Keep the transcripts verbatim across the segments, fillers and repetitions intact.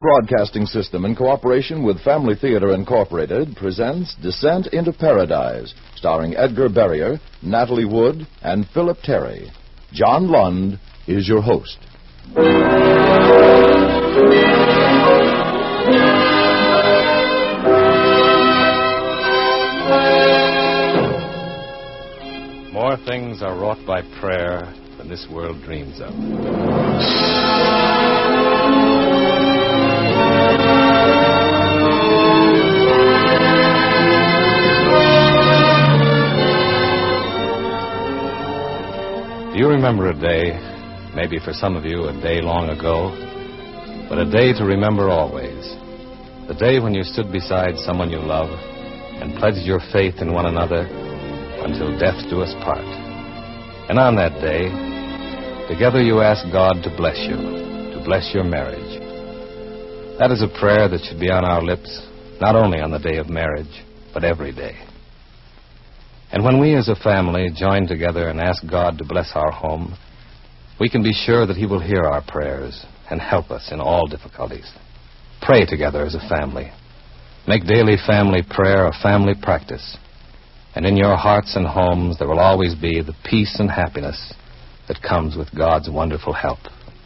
Broadcasting System, in cooperation with Family Theater Incorporated, presents Descent into Paradise, starring Edgar Barrier, Natalie Wood, and Philip Terry. John Lund is your host. More things are wrought by prayer than this world dreams of. Do you remember a day, maybe for some of you a day long ago, but a day to remember always? The day when you stood beside someone you love and pledged your faith in one another until death do us part. And on that day, together you asked God to bless you, to bless your marriage. That is a prayer that should be on our lips, not only on the day of marriage, but every day. And when we as a family join together and ask God to bless our home, we can be sure that He will hear our prayers and help us in all difficulties. Pray together as a family. Make daily family prayer a family practice. And in your hearts and homes there will always be the peace and happiness that comes with God's wonderful help.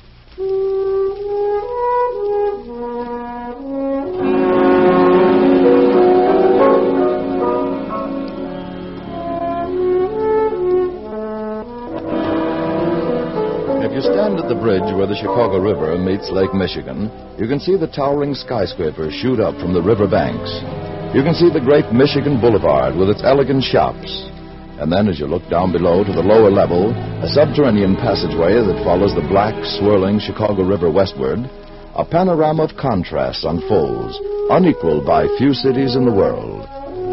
If you stand at the bridge where the Chicago River meets Lake Michigan, you can see the towering skyscrapers shoot up from the river banks. You can see the great Michigan Boulevard with its elegant shops. And then as you look down below to the lower level, a subterranean passageway that follows the black, swirling Chicago River westward, a panorama of contrasts unfolds, unequaled by few cities in the world.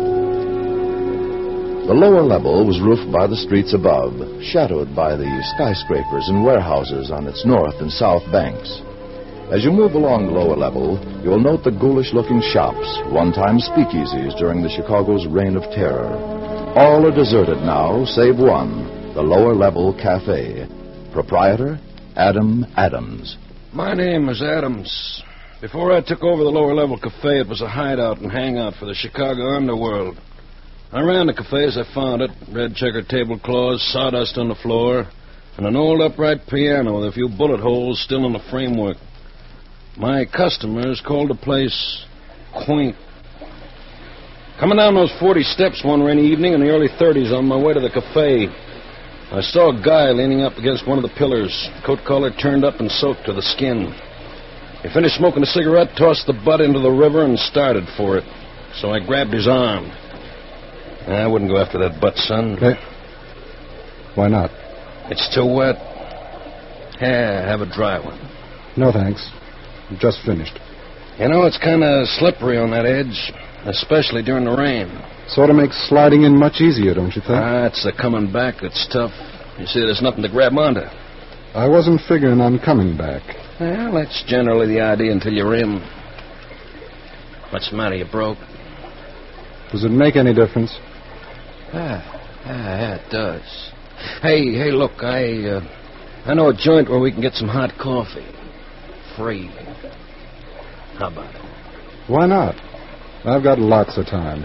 The lower level was roofed by the streets above, shadowed by the skyscrapers and warehouses on its north and south banks. As you move along the lower level, you will note the ghoulish-looking shops, one-time speakeasies during the Chicago's reign of terror. All are deserted now, save one, the lower-level cafe. Proprietor, Adam Adams. My name is Adams. Before I took over the lower-level cafe, it was a hideout and hangout for the Chicago underworld. I ran the cafe as I found it, red checkered tablecloths, sawdust on the floor, and an old upright piano with a few bullet holes still in the framework. My customers called the place quaint. Coming down those forty steps one rainy evening in the early thirties on my way to the cafe, I saw a guy leaning up against one of the pillars, coat collar turned up and soaked to the skin. He finished smoking a cigarette, tossed the butt into the river, and started for it. So I grabbed his arm. I wouldn't go after that butt, son. Okay. Why not? It's too wet. Here, have a dry one. No, thanks. I'm just finished. You know, it's kind of slippery on that edge, especially during the rain. Sort of makes sliding in much easier, don't you think? Ah, it's the coming back that's tough. You see, there's nothing to grab onto. I wasn't figuring on coming back. Well, that's generally the idea until you're in. What's the matter, you broke? Does it make any difference? Ah, ah, yeah, it does. Hey, hey, look, I, uh, I know a joint where we can get some hot coffee. Free. How about it? Why not? I've got lots of time.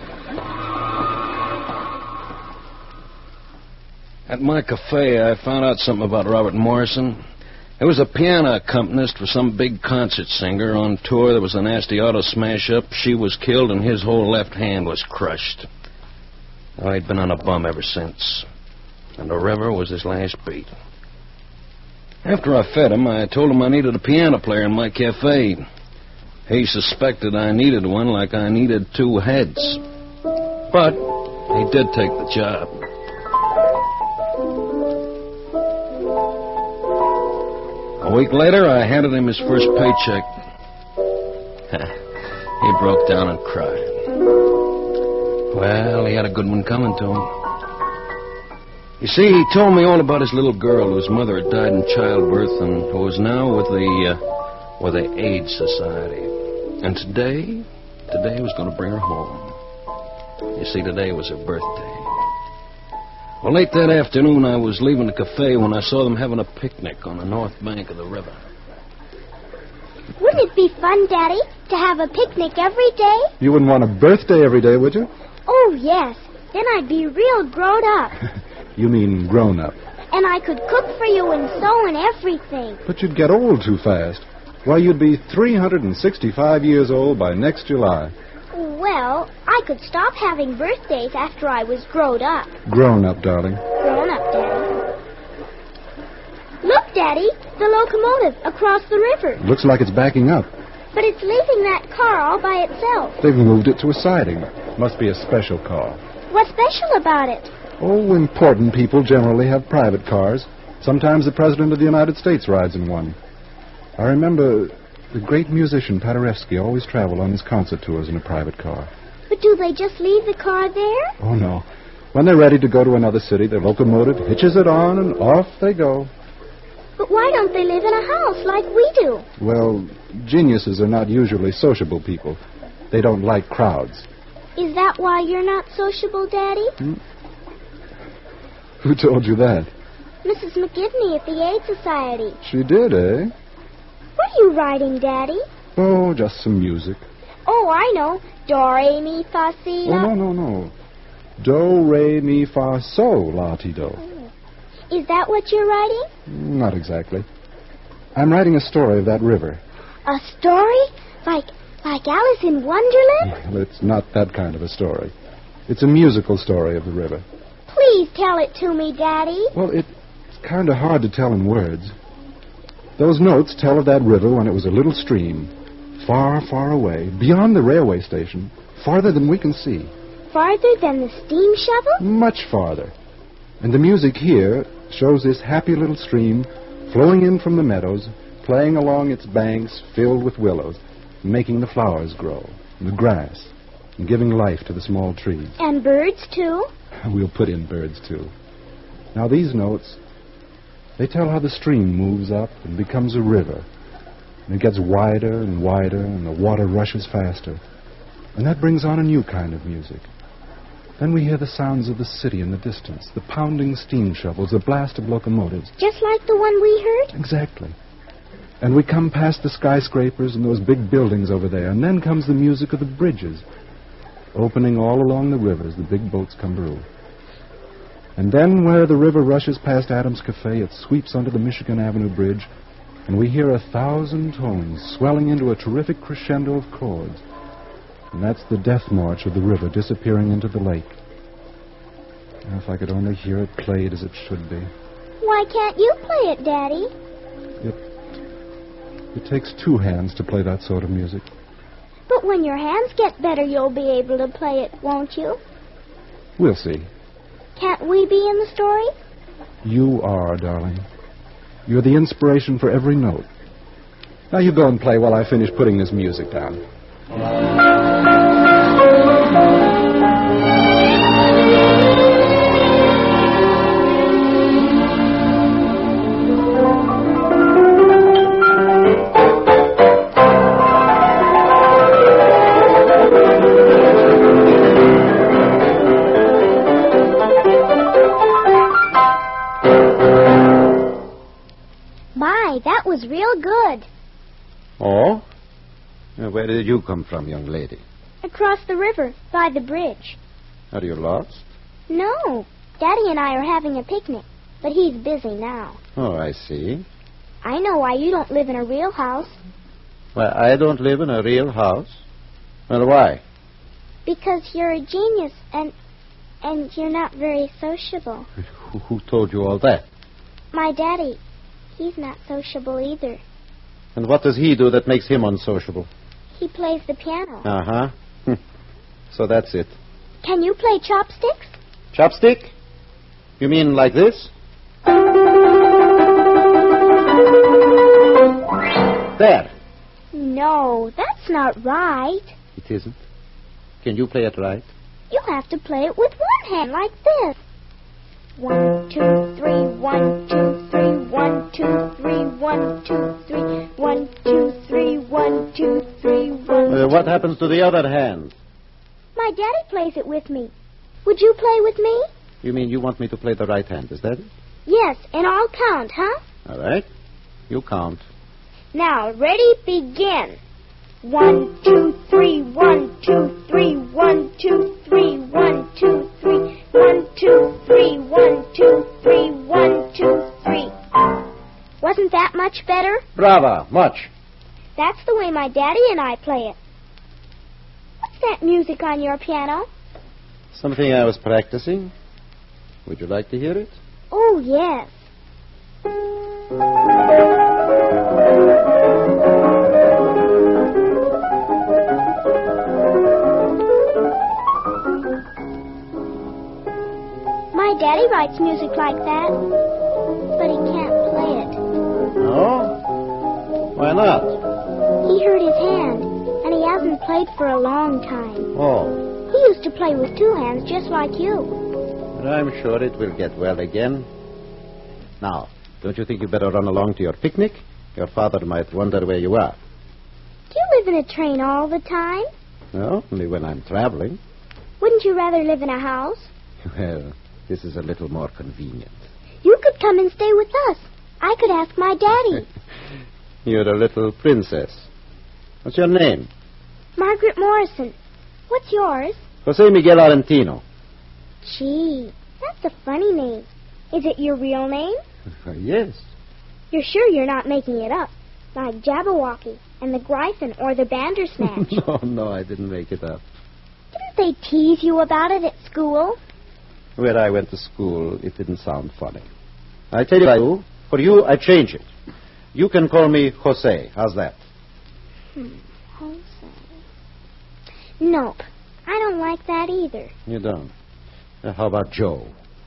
At my cafe, I found out something about Robert Morrison. He was a piano accompanist for some big concert singer on tour. There was a nasty auto smash-up. She was killed, and his whole left hand was crushed. Oh, he'd been on a bum ever since. And the river was his last beat. After I fed him, I told him I needed a piano player in my cafe. He suspected I needed one like I needed two heads. But he did take the job. A week later, I handed him his first paycheck. He broke down and cried. Well, he had a good one coming to him. You see, he told me all about his little girl whose mother had died in childbirth and who was now with the, uh, with the AIDS Society. And today, today he was going to bring her home. You see, today was her birthday. Well, late that afternoon, I was leaving the cafe when I saw them having a picnic on the north bank of the river. We're Wouldn't it be fun, Daddy, to have a picnic every day? You wouldn't want a birthday every day, would you? Oh, yes. Then I'd be real grown up. You mean grown up. And I could cook for you and sew and everything. But you'd get old too fast. Why, you'd be three hundred sixty-five years old by next July. Well, I could stop having birthdays after I was grown up. Grown up, darling. Grown up, Daddy. Look, Daddy, the locomotive across the river. Looks like it's backing up. But it's leaving that car all by itself. They've moved it to a siding. Must be a special car. What's special about it? Oh, important people generally have private cars. Sometimes the President of the United States rides in one. I remember the great musician Paderewski always traveled on his concert tours in a private car. But do they just leave the car there? Oh, no. When they're ready to go to another city, their locomotive hitches it on and off they go. But why don't they live in a house like we do? Well, geniuses are not usually sociable people. They don't like crowds. Is that why you're not sociable, Daddy? Hmm? Who told you that? Missus McGivney at the Aid Society. She did, eh? What are you writing, Daddy? Oh, just some music. Oh, I know. Do, re, mi, fa, si, Oh, la. no, no, no. Do, re, mi, fa, sol, la, ti, do. Is that what you're writing? Not exactly. I'm writing a story of that river. A story? Like like Alice in Wonderland? Well, it's not that kind of a story. It's a musical story of the river. Please tell it to me, Daddy. Well, it's kind of hard to tell in words. Those notes tell of that river when it was a little stream, far, far away, beyond the railway station, farther than we can see. Farther than the steam shovel? Much farther. And the music here shows this happy little stream flowing in from the meadows, playing along its banks filled with willows, making the flowers grow, and the grass, and giving life to the small trees. And birds, too? We'll put in birds, too. Now, these notes, they tell how the stream moves up and becomes a river. And it gets wider and wider, and the water rushes faster. And that brings on a new kind of music. Then we hear the sounds of the city in the distance, the pounding steam shovels, the blast of locomotives. Just like the one we heard? Exactly. And we come past the skyscrapers and those big buildings over there, and then comes the music of the bridges, opening all along the rivers the big boats come through. And then where the river rushes past Adams Cafe, it sweeps under the Michigan Avenue Bridge, and we hear a thousand tones swelling into a terrific crescendo of chords. And that's the death march of the river disappearing into the lake. Oh, if I could only hear it played as it should be. Why can't you play it, Daddy? It, it takes two hands to play that sort of music. But when your hands get better, you'll be able to play it, won't you? We'll see. Can't we be in the story? You are, darling. You're the inspiration for every note. Now you go and play while I finish putting this music down. My, that was real good. Oh? Uh, Where did you come from, young lady? Across the river, by the bridge. Are you lost? No, Daddy and I are having a picnic, but he's busy now. Oh, I see. I know why you don't live in a real house. Well, I don't live in a real house. Well, why? Because you're a genius, and and you're not very sociable. Who, who told you all that? My daddy, he's not sociable either. And what does he do that makes him unsociable? He plays the piano. Uh-huh. So that's it. Can you play chopsticks? Chopstick? You mean like this? There. No, that's not right. It isn't. Can you play it right? You'll have to play it with one hand, like this. One, two, three, one, two, three, one, two, three, one, two, three, one, two, three, one, two, three, one. Uh, what happens to the other hand? My daddy plays it with me. Would you play with me? You mean you want me to play the right hand, is that it? Yes, and I'll count, huh? All right. You count. Now, ready, begin. One, two, three, one, two, three, one, two, three, one, two, three, one, two, three, one, two, three, one, two, three. Wasn't that much better? Bravo, much. That's the way my daddy and I play it. What's that music on your piano? Something I was practicing. Would you like to hear it? Oh, yes. My daddy writes music like that, but he can't play it. No? Why not? He hurt his hand, and he hasn't played for a long time. Oh, He used to play with two hands just like you. but I'm sure it will get well again. Now, don't you think you better run along to your picnic? Your father might wonder where you are. Do you live in a train all the time? No, only when I'm traveling. Wouldn't you rather live in a house? Well, this is a little more convenient. You could come and stay with us. I could ask my daddy. You're a little princess. What's your name? Margaret Morrison. What's yours? Jose Miguel Argentino. Gee, that's a funny name. Is it your real name? Yes. You're sure you're not making it up? Like Jabberwocky and the Gryphon or the Bandersnatch. no, no, I didn't make it up. Didn't they tease you about it at school? Where I went to school, it didn't sound funny. I tell you, for you, I change it. You can call me Jose. How's that? Hmm, Jose. Nope, I don't like that either. You don't? Uh, how about Joe?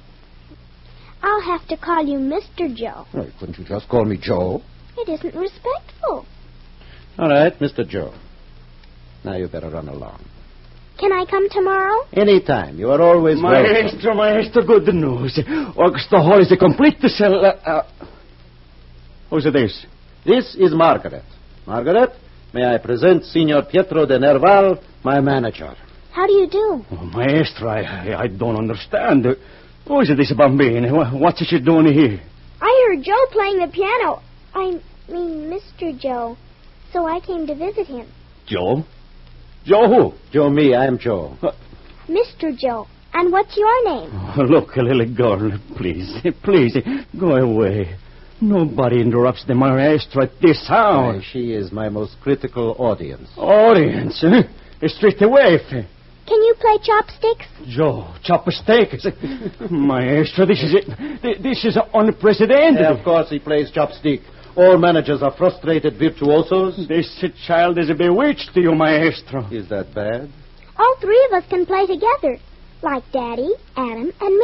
I'll have to call you Mister Joe. Well, couldn't you just call me Joe? It isn't respectful. All right, Mister Joe. Now you better run along. Can I come tomorrow? Anytime. You are always welcome. Maestro, maestro, good news. Augusto Hall is a complete cell. Uh, uh, who's this? This is Margaret. Margaret, may I present Signor Pietro de Nerval, my manager. How do you do? Oh, maestro, I, I, I don't understand. Who is this bambino? Wha- What's she doing here? I heard Joe playing the piano. I mean, Mister Joe. So I came to visit him. Joe? Joe who? Joe me, I'm Joe. Mister Joe. And what's your name? Oh, look, little girl, please, please, go away. Nobody interrupts the maestro at this hour. Why, she is my most critical audience. Audience, eh? Straight away. Can you play chopsticks? Joe, chopsticks. Maestro, this is it. This is unprecedented. Yeah, of course he plays chopstick. All managers are frustrated virtuosos. This child is bewitched, you maestro. Is that bad? All three of us can play together. Like Daddy, Adam, and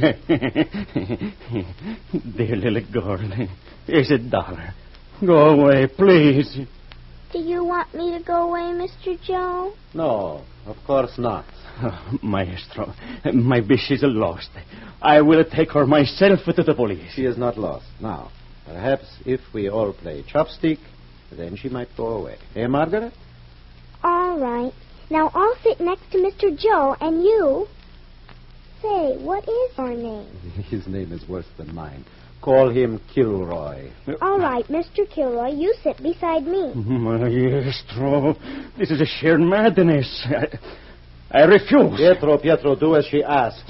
me. Dear little girl, here's a dollar. Go away, please. Do you want me to go away, Mister Joe? No, of course not. Oh, maestro, my bitch is lost. I will take her myself to the police. She is not lost. Now, perhaps if we all play chopstick, then she might go away. Eh, Margaret? All right. Now I'll sit next to Mister Joe, and you... Say, what is your name? His name is worse than mine. Call him Kilroy. All right, Mister Kilroy, you sit beside me. Maestro, this is a sheer madness. I, I refuse. Pietro, Pietro, do as she asks.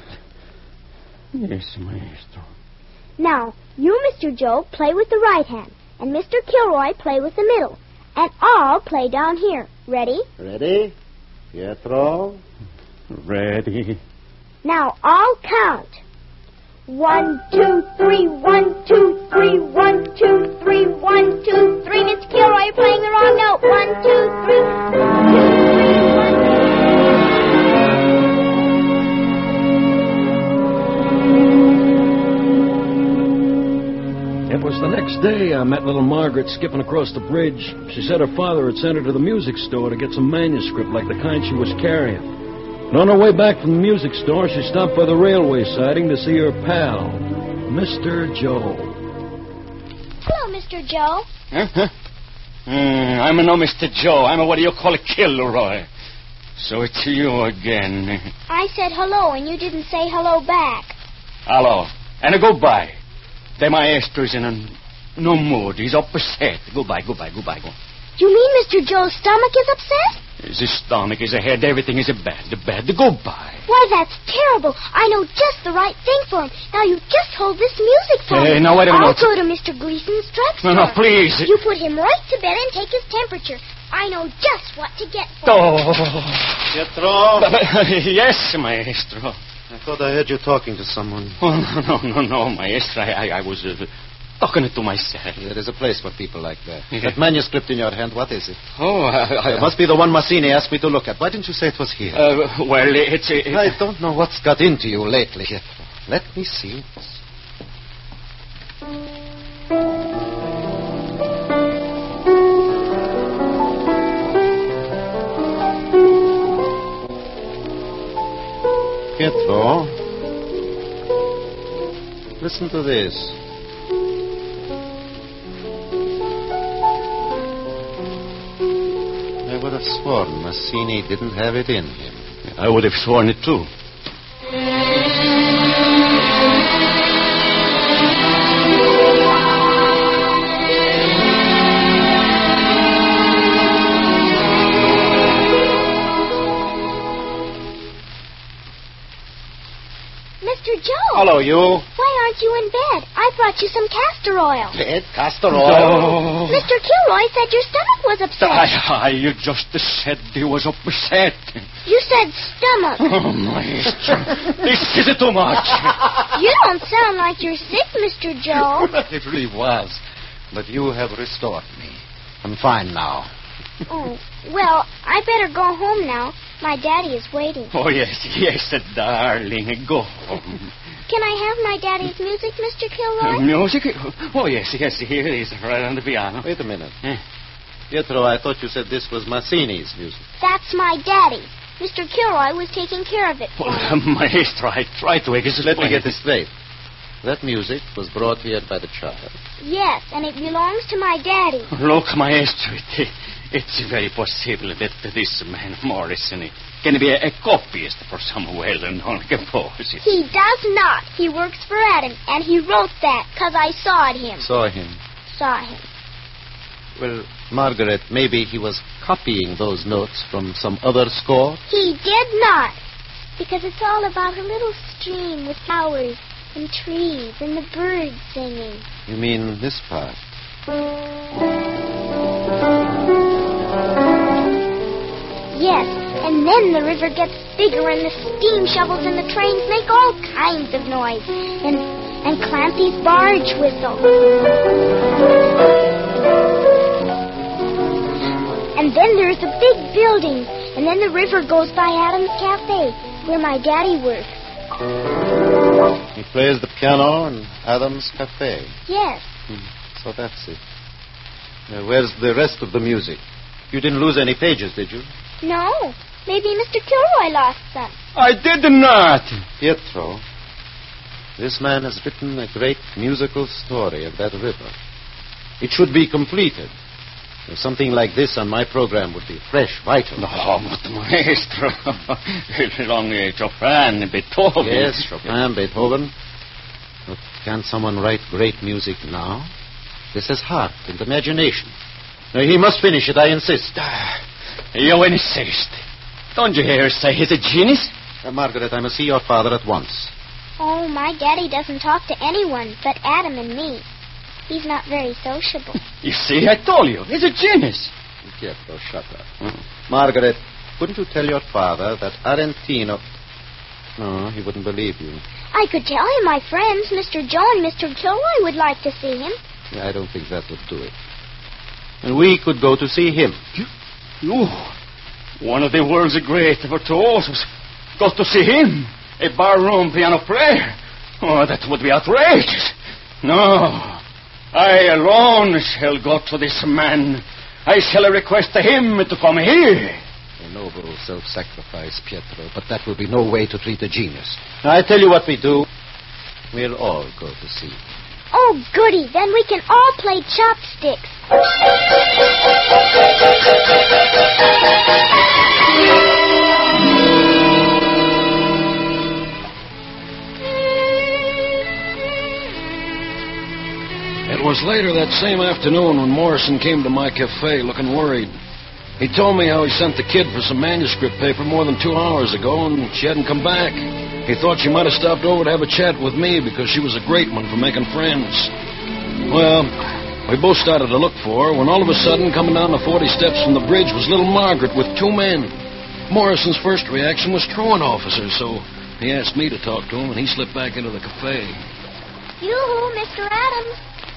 Yes, maestro. Now, you, Mister Joe, play with the right hand, and Mister Kilroy play with the middle, and I'll play down here. Ready? Ready? Pietro? Ready. Now, I'll count. One, two, three, one, two, three, one, two, three, one, two, three. Mister Kilroy, you're playing the wrong note. One, two, three, one, two, three, one, It was the next day I met little Margaret skipping across the bridge. She said her father had sent her to the music store to get some manuscript like the kind she was carrying. And on her way back from the music store, she stopped by the railway siding to see her pal, Mister Joe. Hello, Mister Joe. Huh? Mm, I'm no Mister Joe. I'm a what do you call a Kilroy. So it's you again. I said hello, and you didn't say hello back. Hello. And a goodbye. The maestro's in an... No mood. He's upset. Goodbye, goodbye, goodbye. Go. You mean Mister Joe's stomach is upset? His stomach, his head, everything is bad. Bad. Goodbye. Why, that's terrible. I know just the right thing for him. Now, you just hold this music for Hey, me. now, wait a minute. I'll go to Mister Gleason's drugstore. No, no, please. You put him right to bed and take his temperature. I know just what to get for Oh. him. Pietro? Yes, maestro. I thought I heard you talking to someone. Oh, no, no, no, no, maestro. I, I, I was uh, talking to myself. There is a place for people like that. Yeah. That manuscript in your hand, what is it? Oh, I... I It must be the one Mazzini asked me to look at. Why didn't you say it was here? Uh, well, it's... Uh, it, I don't know what's got into you lately. Let me see. Pietro, listen to this. I would have sworn Mazzini didn't have it in him. I would have sworn it, too. Mister Joe. Hello, you. Why aren't you in bed? I brought you some castor oil. Bed, castor oil. Oh. Mister Kilroy said your stomach was upset. I, I, you just said he was upset. You said stomach. Oh, maestro. This is too much. You don't sound like you're sick, Mister Joe. It really was. But you have restored me. I'm fine now. Oh, well, I better go home now. My daddy is waiting. Oh, yes, yes, darling. Go home. Can I have my daddy's music, Mister Kilroy? Music? Oh, yes, yes, here it is, right on the piano. Wait a minute. Eh? Pietro, I thought you said this was Mazzini's music. That's my daddy. Mister Kilroy was taking care of it for Oh, me. maestro, I tried to explain. Let me get this straight. That music was brought here by the child. Yes, and it belongs to my daddy. Look, maestro, it, it's very possible that this man Morrison can be a, a copyist for some well-known composer. He does not. He works for Adam, and he wrote that because I saw it him. Saw him. Saw him. Well, Margaret, maybe he was copying those notes from some other score. He did not. Because it's all about a little stream with flowers and trees and the birds singing. You mean this part? Yes, and then the river gets bigger and the steam shovels and the trains make all kinds of noise. And, and Clancy's barge whistle. And then there's a big building. And then the river goes by Adam's Cafe, where my daddy works. He plays the piano in Adam's Cafe. Yes. Hmm. So that's it. Now, where's the rest of the music? You didn't lose any pages, did you? No. Maybe Mister Kilroy lost some. I did not. Pietro, this man has written a great musical story of that river. It should be completed. If something like this on my program would be fresh, vital. No, but maestro. Only Chopin, Beethoven. Yes, Chopin, Beethoven. But can't someone write great music now? This is heart and imagination. Now, he must finish it, I insist. You insist. Don't you hear say he's a genius? Uh, Margaret, I must see your father at once. Oh, my daddy doesn't talk to anyone but Adam and me. He's not very sociable. You see, I told you. He's a genius. Pietro, shut up. Hmm. Margaret, couldn't you tell your father that Arentino... No, he wouldn't believe you. I could tell him my friends, Mister Joe and Mister Kilroy, would like to see him. Yeah, I don't think that would do it. And we could go to see him. You, one of the world's great virtuosos, got to see him, a barroom piano player. Oh, that would be outrageous. No, I alone shall go to this man. I shall request him to come here. A noble self-sacrifice, Pietro, but that will be no way to treat a genius. Now, I tell you what we do. We'll all go to see him. Oh, goody. Then we can all play chopsticks. It was was later that same afternoon when Morrison came to my cafe looking worried. He told me how he sent the kid for some manuscript paper more than two hours ago, and she hadn't come back. He thought she might have stopped over to have a chat with me because she was a great one for making friends. Well, we both started to look for her when all of a sudden, coming down the forty steps from the bridge was little Margaret with two men. Morrison's first reaction was truant officer, so he asked me to talk to him, and he slipped back into the cafe. Yoo-hoo, Mister Adams.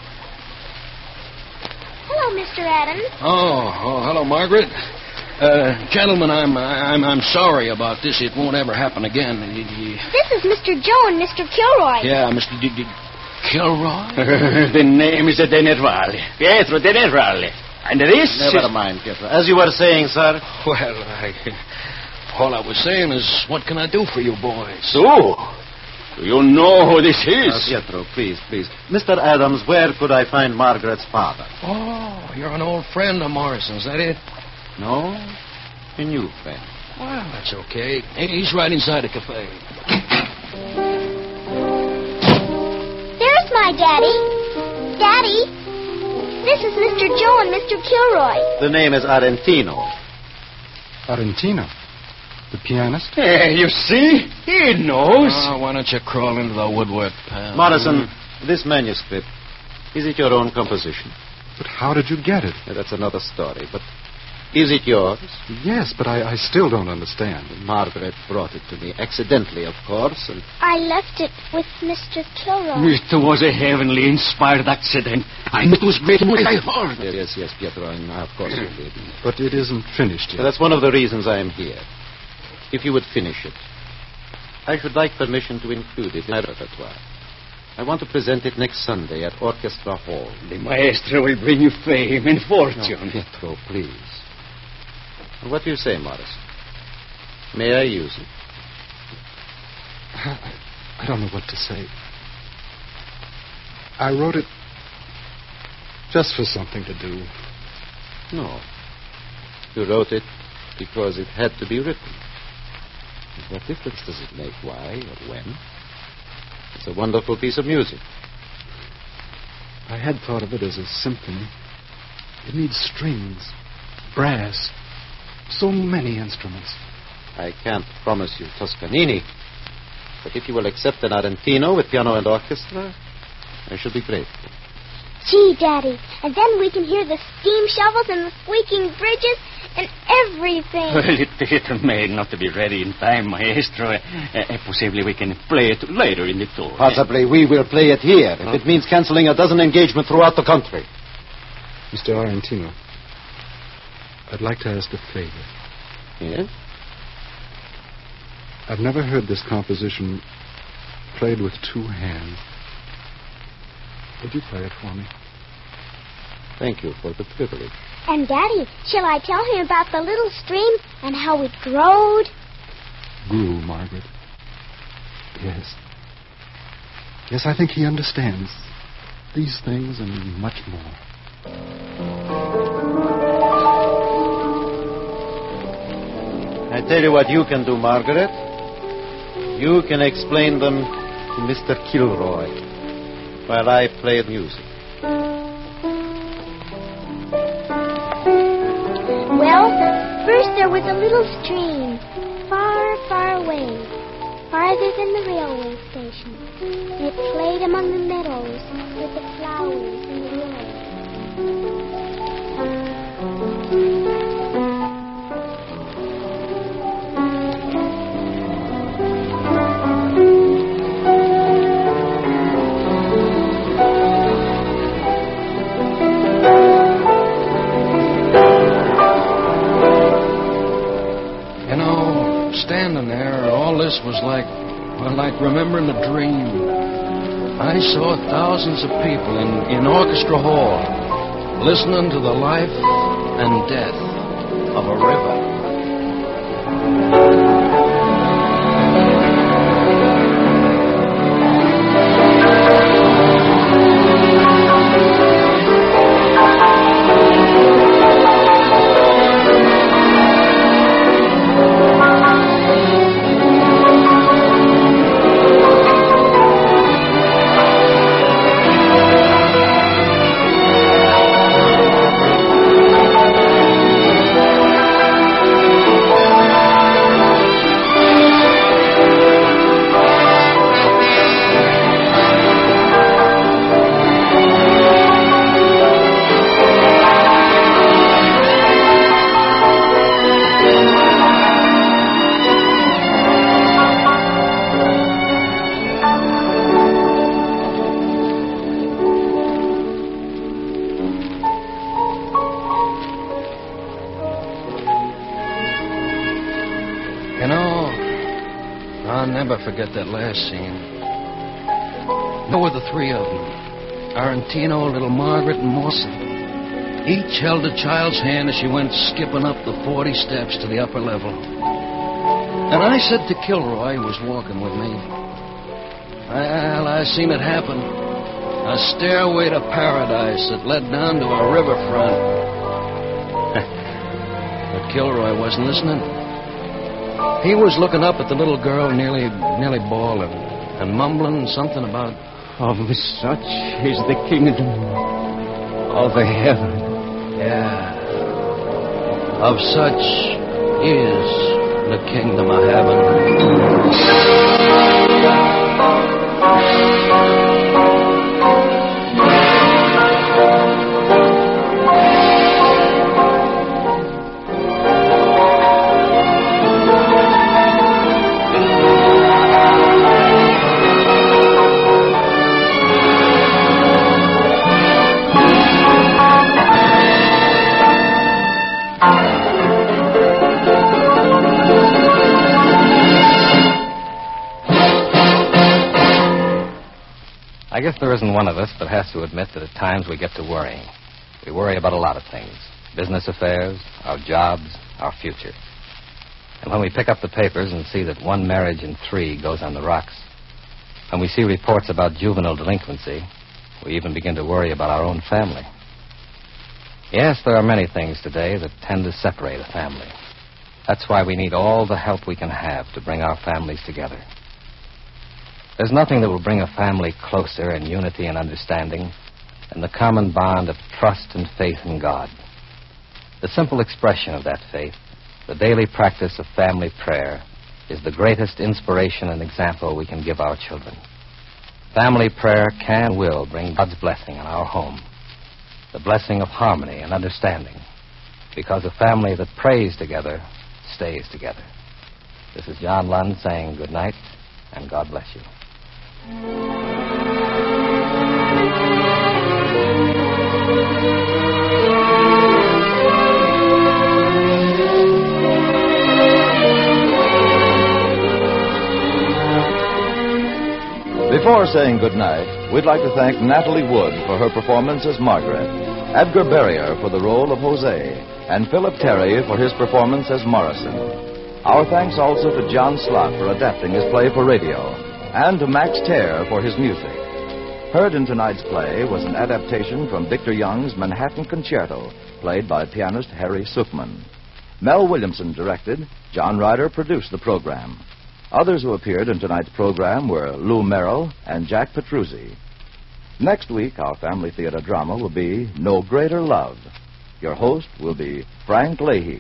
Hello, Mister Adams. Oh, oh, hello, Margaret. Uh, gentlemen, I'm, I'm, I'm sorry about this. It won't ever happen again. This is Mister Joe and Mister Kilroy. Yeah, Mister D- D- Kilroy? The name is De Nervale. Pietro De Nervale. And this Never is... mind, Pietro. As you were saying, sir. Well, I, all I was saying is, what can I do for you boys? So, do you know who this is? Uh, Pietro, please, please. Mister Adams, where could I find Margaret's father? Oh, you're an old friend of Morrison's, that it? No, a new friend. Well, that's okay. He's right inside the cafe. There's my daddy. Daddy, this is Mister Joe and Mister Kilroy. The name is Arentino. Arentino, the pianist? Hey, you see? He knows. Oh, why don't you crawl into the woodwork, pal? Morrison, this manuscript, is it your own composition? But how did you get it? Yeah, that's another story, but is it yours? Yes, but I, I still don't understand. Margaret brought it to me, accidentally, of course, and I left it with Mister Kilroy. It was a heavenly inspired accident. And it was written with my heart. Yes, yes, Pietro, and of course you did. But it isn't finished yet. Well, that's one of the reasons I am here. If you would finish it, I should like permission to include it in my repertoire. I want to present it next Sunday at Orchestra Hall. The maestro will bring you fame and fortune. No, Pietro, please. What do you say, Morris? May I use it? I don't know what to say. I wrote it just for something to do. No. You wrote it because it had to be written. What difference does it make why or when? It's a wonderful piece of music. I had thought of it as a symphony. It needs strings, brass, so many instruments. I can't promise you Toscanini, but if you will accept an Arentino with piano and orchestra, I shall be grateful. Gee, Daddy, and then we can hear the steam shovels and the squeaking bridges and everything. Well, it, it may not be ready in time, maestro. Uh, uh, possibly we can play it later in the tour. Possibly we will play it here, if it means canceling a dozen engagements throughout the country. Mister Arentino, I'd like to ask a favor. Yes? I've never heard this composition played with two hands. Would you play it for me? Thank you for the privilege. And, Daddy, shall I tell him about the little stream and how it growed? Grew, Margaret. Yes. Yes, I think he understands these things and much more. I tell you what you can do, Margaret. You can explain them to Mister Kilroy while I play music. Well, first there was a little stream, far, far away, farther than the railway station. And it played among the meadows with the flowers and the willows. Standing there, all this was like, well, like remembering a dream. I saw thousands of people in, in Orchestra Hall listening to the life and death of a river. I'll never forget that last scene. There were the three of them. Arantino, little Margaret, and Mawson. Each held a child's hand as she went skipping up the forty steps to the upper level. And I said to Kilroy, who was walking with me, well, I seen it happen. A stairway to paradise that led down to a riverfront. But Kilroy wasn't listening. He was looking up at the little girl nearly nearly bawling and mumbling something about... Of such is the kingdom of heaven. Yeah. Of such is the kingdom of heaven. I guess there isn't one of us but has to admit that at times we get to worrying. We worry about a lot of things. Business affairs, our jobs, our future. And when we pick up the papers and see that one marriage in three goes on the rocks, when we see reports about juvenile delinquency, we even begin to worry about our own family. Yes, there are many things today that tend to separate a family. That's why we need all the help we can have to bring our families together. There's nothing that will bring a family closer in unity and understanding than the common bond of trust and faith in God. The simple expression of that faith, the daily practice of family prayer, is the greatest inspiration and example we can give our children. Family prayer can and will bring God's blessing on our home, the blessing of harmony and understanding, because a family that prays together stays together. This is John Lund saying good night, and God bless you. Before saying goodnight, we'd like to thank Natalie Wood for her performance as Margaret, Edgar Barrier for the role of Jose, and Philip Terry for his performance as Morrison. Our thanks also to John Slott for adapting his play for radio, and to Max Terr for his music. Heard in tonight's play was an adaptation from Victor Young's Manhattan Concerto, played by pianist Harry Sukman. Mel Williamson directed. John Ryder produced the program. Others who appeared in tonight's program were Lou Merrill and Jack Petruzzi. Next week, our family theater drama will be No Greater Love. Your host will be Frank Leahy.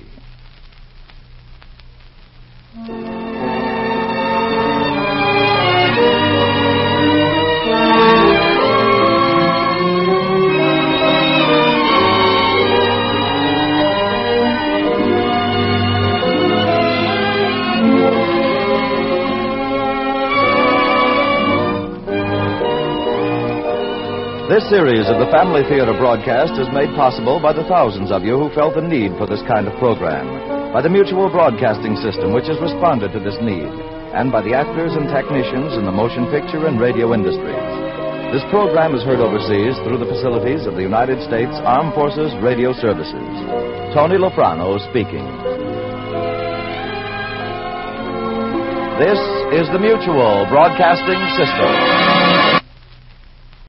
This series of the Family Theater broadcast is made possible by the thousands of you who felt the need for this kind of program, by the Mutual Broadcasting System, which has responded to this need, and by the actors and technicians in the motion picture and radio industries. This program is heard overseas through the facilities of the United States Armed Forces Radio Services. Tony Loprano speaking. This is the Mutual Broadcasting System.